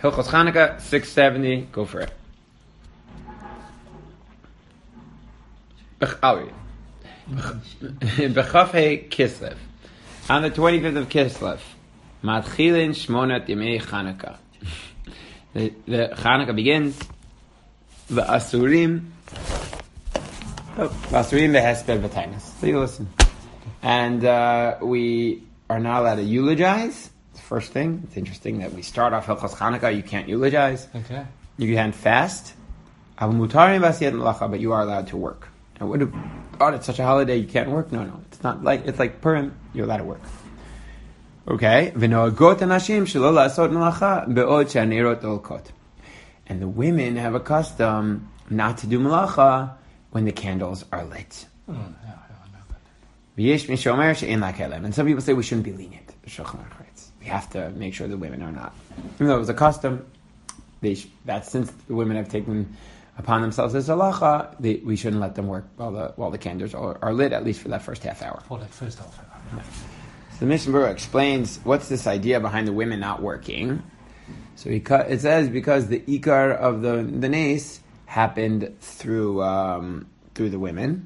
Hilchos Chanukah 670. Go for it. B'chafei Kislev. On the 25th of Kislev, Matchilin Shmonat Yemei Chanukah. The Chanukah begins. V'asurim v'hesped v'tainas. So you listen. And we are not allowed to eulogize. It's the first thing. It's interesting that we start off Hilchos Chanukah. You can't eulogize. Okay. You can't fast. But you are allowed to work. And what if, it's such a holiday you can't work? No, it's not like, it's like Purim, you're allowed to work. Okay. And the women have a custom not to do malacha when the candles are lit. And some people say we shouldn't be lenient. We have to make sure the women are not. Even though it was a custom, that since the women have taken upon themselves this halacha, we shouldn't let them work while the candles are lit, at least for that first half hour. For that first half hour. Yeah. So the Mishnah Berurah explains what's this idea behind the women not working. So it says because the ikar of the nes happened through the women.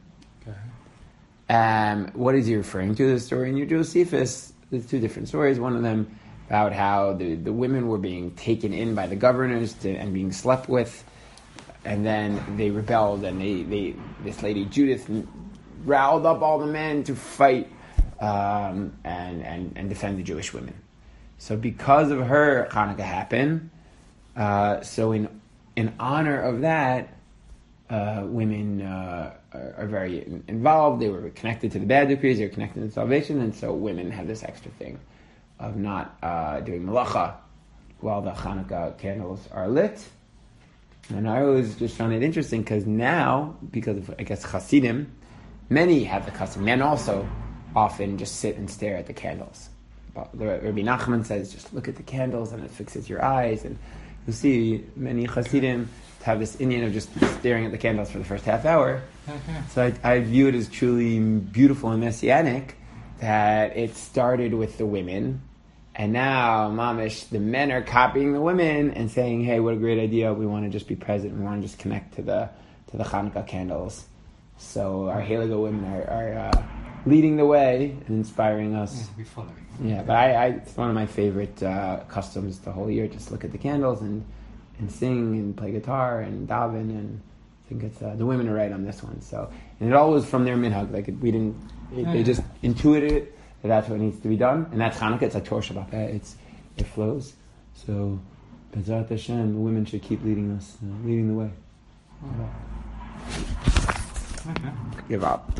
Okay. What is he referring to? The story in Josephus. There's two different stories. One of them about how the women were being taken in by the governors and being slept with. And then they rebelled, and this lady Judith riled up all the men to fight and defend the Jewish women. So because of her, Hanukkah happened. So in honor of that, women are very involved. They were connected to the bad decrees. They were connected to salvation, and so women have this extra thing of not doing malacha while the Hanukkah candles are lit. And I always just found it interesting because now, because of, I guess, Hasidim, many have the custom. Men also often just sit and stare at the candles. But Rabbi Nachman says, just look at the candles and it fixes your eyes. And you see many Hasidim have this Indian of just staring at the candles for the first half hour. Okay. So I view it as truly beautiful and messianic that it started with the women. And now, mamish, the men are copying the women and saying, "Hey, what a great idea! We want to just be present. We want to just connect to the Hanukkah candles." So our Haligo women are leading the way and inspiring us. Yeah, we're following. Yeah, but it's one of my favorite customs the whole year. Just look at the candles and sing and play guitar and daven, and I think it's the women are right on this one. So, and it all was from their minhag. Like they just intuited it. That's what needs to be done, and that's Hanukkah. It's like Torah Shabbat. It flows. So, Bezrat Hashem, the women should keep leading us, leading the way. Okay. Give up.